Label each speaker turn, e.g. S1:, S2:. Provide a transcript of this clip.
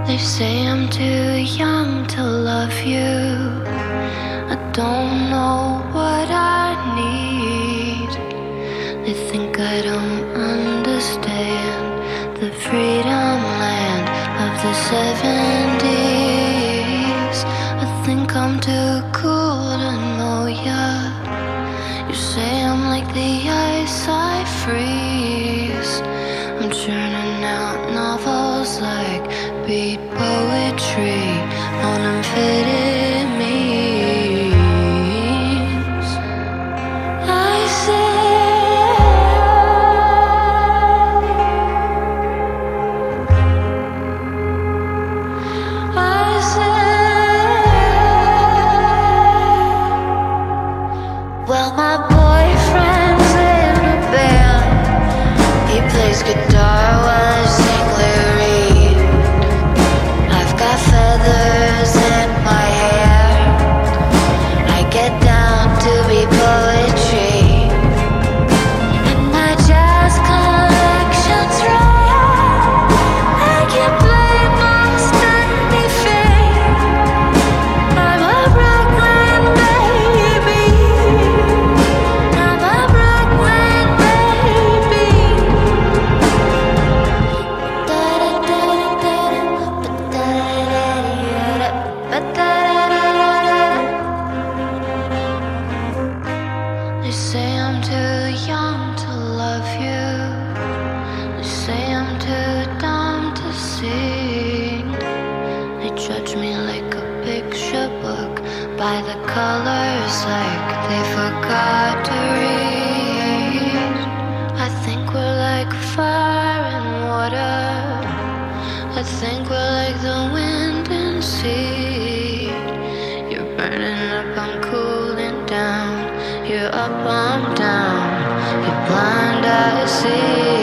S1: They say I'm too young to love you. I don't know what I need. They think I don't understand the freedom land of the 70s. I think I'm too cool to know ya. You say I'm like the ice I freeze. I'm churning out novels like beat poetry on amphetamines. I say well, my boyfriend's in a band. He plays guitar while I sing lyric. I've got feathers in my hair. I get down to be poetry. And my jazz collection's rare. I can play most anything. I'm a Brooklyn baby. I'm a Brooklyn baby. They say I'm too young to love you. They say I'm too dumb to sing. They judge me like a picture book by the colors, like they forgot to read. I think we're like fire and water. I think we're like the wind and sea. You're burning up, I'm cooling down. You're up, I'm down. You're blind, I see.